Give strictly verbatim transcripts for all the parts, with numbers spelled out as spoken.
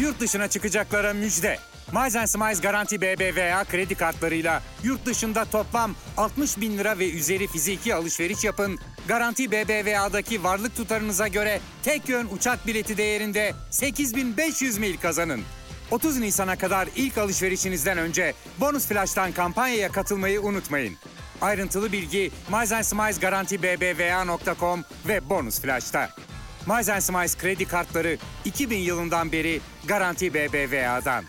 Yurt dışına çıkacaklara müjde. Miles and Smiles Garanti B B V A kredi kartlarıyla yurt dışında toplam altmış bin lira ve üzeri fiziki alışveriş yapın. Garanti B B V A'daki varlık tutarınıza göre tek yön uçak bileti değerinde sekiz bin beş yüz mil kazanın. otuz Nisan'a kadar ilk alışverişinizden önce Bonus Flash'tan kampanyaya katılmayı unutmayın. Ayrıntılı bilgi Miles and Smiles Garanti B B V A nokta com ve Bonus Flash'ta. Miles and Smiles kredi kartları iki bin yılından beri Garanti B B V A'dan.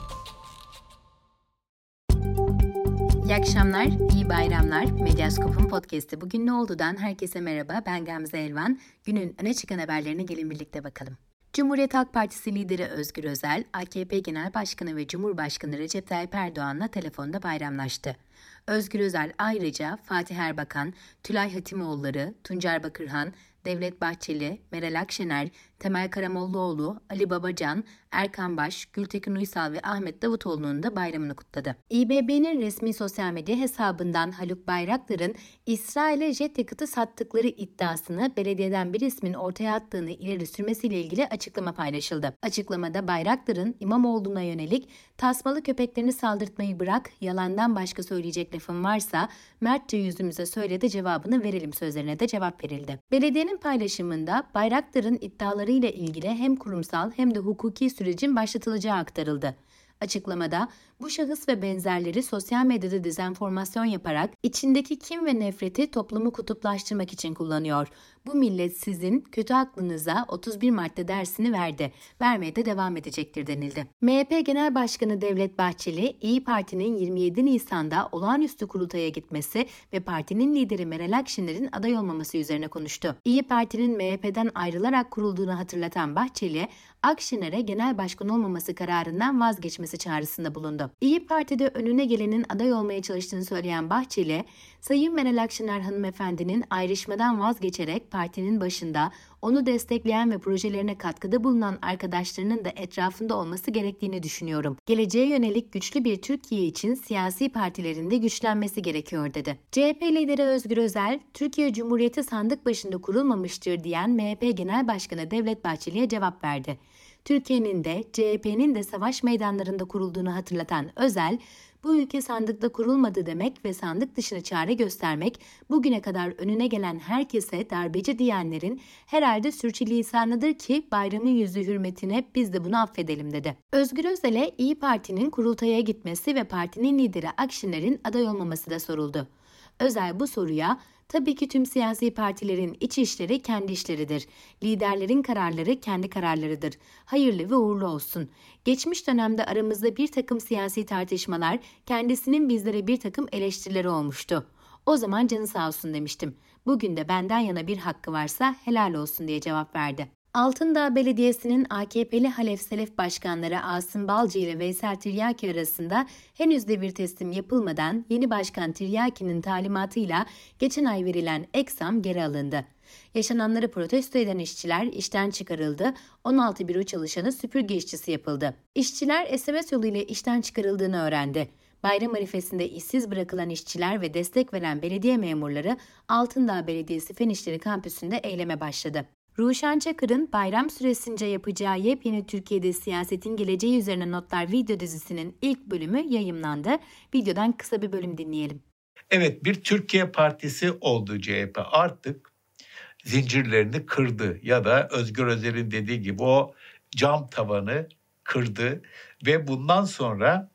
İyi akşamlar, iyi bayramlar. Medyaskop'un podcast'i Bugün Ne Oldu'dan herkese merhaba. Ben Gamze Elvan. Günün öne çıkan haberlerine gelin birlikte bakalım. Cumhuriyet Halk Partisi lideri Özgür Özel, A K P Genel Başkanı ve Cumhurbaşkanı Recep Tayyip Erdoğan'la telefonda bayramlaştı. Özgür Özel ayrıca Fatih Erbakan, Tülay Hatimoğulları, Tuncer Bakırhan, Devlet Bahçeli, Meral Akşener, Temel Karamollaoğlu, Ali Babacan, Erkan Baş, Gültekin Uysal ve Ahmet Davutoğlu'nun da bayramını kutladı. İ B B'nin resmi sosyal medya hesabından Haluk Bayraktar'ın İsrail'e jet yakıtı sattıkları iddiasını belediyeden bir ismin ortaya attığını ileri sürmesiyle ilgili açıklama paylaşıldı. Açıklamada Bayraktar'ın İmamoğlu'na yönelik tasmalı köpeklerini saldırtmayı bırak, yalandan başka söyleyecek lafın varsa mertçe yüzümüze söyle de cevabını verelim sözlerine de cevap verildi. Belediyenin paylaşımında Bayraktar'ın iddialarıyla ilgili hem kurumsal hem de hukuki sürecin başlatılacağı aktarıldı. Açıklamada bu şahıs ve benzerleri sosyal medyada dezenformasyon yaparak içindeki kin ve nefreti toplumu kutuplaştırmak için kullanıyor. Bu millet sizin kötü aklınıza otuz bir Mart'ta dersini verdi. Vermeye de devam edecektir denildi. M H P Genel Başkanı Devlet Bahçeli, İyi Parti'nin yirmi yedi Nisan'da olağanüstü kurultaya gitmesi ve partinin lideri Meral Akşener'in aday olmaması üzerine konuştu. İyi Parti'nin M H P'den ayrılarak kurulduğunu hatırlatan Bahçeli, Akşener'e genel başkan olmaması kararından vazgeçmesi çağrısında bulundu. İyi Parti'de önüne gelenin aday olmaya çalıştığını söyleyen Bahçeli, Sayın Meral Akşener hanımefendinin ayrışmadan vazgeçerek partinin başında onu destekleyen ve projelerine katkıda bulunan arkadaşlarının da etrafında olması gerektiğini düşünüyorum. Geleceğe yönelik güçlü bir Türkiye için siyasi partilerin de güçlenmesi gerekiyor dedi. C H P lideri Özgür Özel, Türkiye Cumhuriyeti sandık başında kurulmamıştır diyen M H P Genel Başkanı Devlet Bahçeli'ye cevap verdi. Türkiye'nin de C H P'nin de savaş meydanlarında kurulduğunu hatırlatan Özel, bu ülke sandıkta kurulmadı demek ve sandık dışına çare göstermek bugüne kadar önüne gelen herkese darbeci diyenlerin herhalde sürçülisanıdır ki bayramın yüzü hürmetine biz de bunu affedelim dedi. Özgür Özel'e İyi Parti'nin kurultaya gitmesi ve partinin lideri Akşener'in aday olmaması da soruldu. Özel bu soruya, tabii ki tüm siyasi partilerin iç işleri kendi işleridir. Liderlerin kararları kendi kararlarıdır. Hayırlı ve uğurlu olsun. Geçmiş dönemde aramızda bir takım siyasi tartışmalar, kendisinin bizlere bir takım eleştirileri olmuştu. O zaman canı sağ olsun demiştim. Bugün de benden yana bir hakkı varsa helal olsun diye cevap verdi. Altındağ Belediyesi'nin A K P'li Halef Selef Başkanları Asım Balcı ile Veysel Tiryaki arasında henüz devir teslim yapılmadan yeni başkan Tiryaki'nin talimatıyla geçen ay verilen ek zam geri alındı. Yaşananları protesto eden işçiler işten çıkarıldı, on altı büro çalışanı süpürge işçisi yapıldı. İşçiler S M S yoluyla işten çıkarıldığını öğrendi. Bayram arifesinde işsiz bırakılan işçiler ve destek veren belediye memurları Altındağ Belediyesi Fen İşleri Kampüsü'nde eyleme başladı. Ruşen Çakır'ın bayram süresince yapacağı Yepyeni Türkiye'de Siyasetin Geleceği Üzerine Notlar video dizisinin ilk bölümü yayımlandı. Videodan kısa bir bölüm dinleyelim. Evet, bir Türkiye Partisi oldu C H P. Artık zincirlerini kırdı ya da Özgür Özel'in dediği gibi o cam tavanı kırdı ve bundan sonra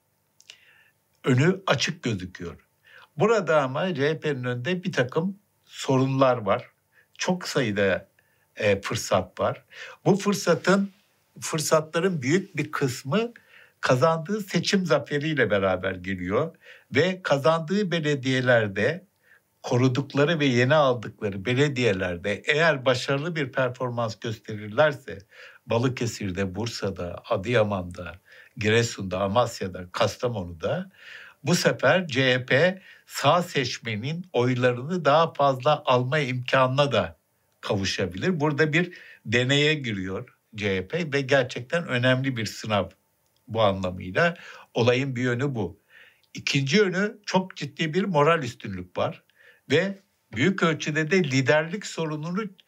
önü açık gözüküyor. Burada ama C H P'nin önünde bir takım sorunlar var. Çok sayıda E, fırsat var. Bu fırsatın fırsatların büyük bir kısmı kazandığı seçim zaferiyle beraber geliyor ve kazandığı belediyelerde, korudukları ve yeni aldıkları belediyelerde eğer başarılı bir performans gösterirlerse Balıkesir'de, Bursa'da, Adıyaman'da, Giresun'da, Amasya'da, Kastamonu'da bu sefer C H P sağ seçmenin oylarını daha fazla alma imkanına da kavuşabilir. Burada bir deneye giriyor C H P ve gerçekten önemli bir sınav bu anlamıyla. Olayın bir yönü bu. İkinci yönü çok ciddi bir moral üstünlük var ve büyük ölçüde de liderlik sorununu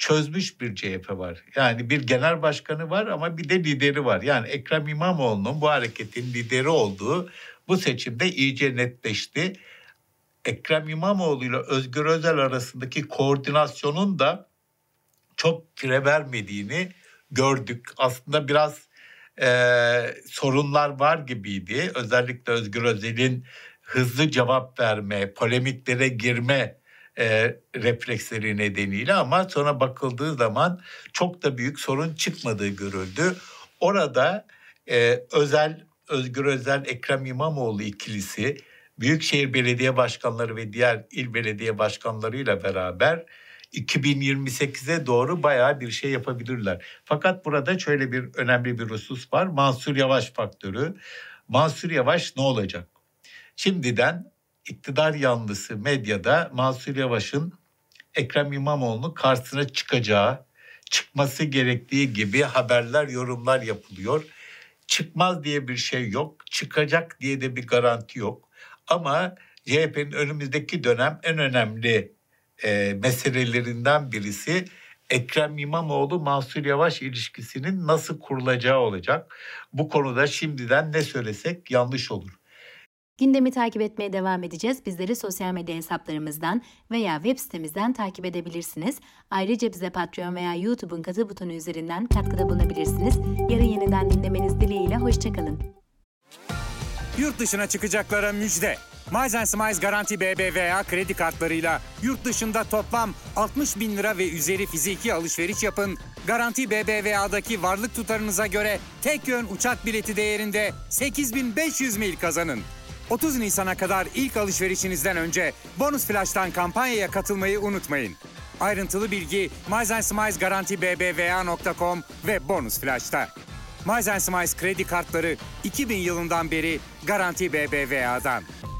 çözmüş bir C H P var. Yani bir genel başkanı var ama bir de lideri var. Yani Ekrem İmamoğlu'nun bu hareketin lideri olduğu bu seçimde iyice netleşti. Ekrem İmamoğlu ile Özgür Özel arasındaki koordinasyonun da çok fire vermediğini gördük. Aslında biraz e, sorunlar var gibiydi. Özellikle Özgür Özel'in hızlı cevap verme, polemiklere girme e, refleksleri nedeniyle, ama sonra bakıldığı zaman çok da büyük sorun çıkmadığı görüldü. Orada e, Özel, Özgür Özel, Ekrem İmamoğlu ikilisi Büyükşehir Belediye Başkanları ve diğer il belediye başkanlarıyla beraber iki bin yirmi sekize doğru bayağı bir şey yapabilirler. Fakat burada şöyle bir önemli bir husus var. Mansur Yavaş faktörü. Mansur Yavaş ne olacak? Şimdiden iktidar yanlısı medyada Mansur Yavaş'ın Ekrem İmamoğlu'nun karşısına çıkacağı, çıkması gerektiği gibi haberler, yorumlar yapılıyor. Çıkmaz diye bir şey yok, çıkacak diye de bir garanti yok. Ama C H P'nin önümüzdeki dönem en önemli e, meselelerinden birisi Ekrem İmamoğlu-Mansur Yavaş ilişkisinin nasıl kurulacağı olacak. Bu konuda şimdiden ne söylesek yanlış olur. Gündemi takip etmeye devam edeceğiz. Bizleri sosyal medya hesaplarımızdan veya web sitemizden takip edebilirsiniz. Ayrıca bize Patreon veya YouTube'un katıl butonu üzerinden katkıda bulunabilirsiniz. Yarın yeniden dinlemeniz dileğiyle. Hoşçakalın. Yurt dışına çıkacaklara müjde. Miles Smiles Garanti B B V A kredi kartlarıyla yurt dışında toplam altmış bin lira ve üzeri fiziki alışveriş yapın. Garanti B B V A'daki varlık tutarınıza göre tek yön uçak bileti değerinde sekiz bin beş yüz mil kazanın. otuz Nisan'a kadar ilk alışverişinizden önce Bonus Flash'tan kampanyaya katılmayı unutmayın. Ayrıntılı bilgi Miles Smiles Garanti B B V A nokta com ve Bonus Flash'ta. Miles Smiles kredi kartları iki bin yılından beri Garanti B B V A'dan.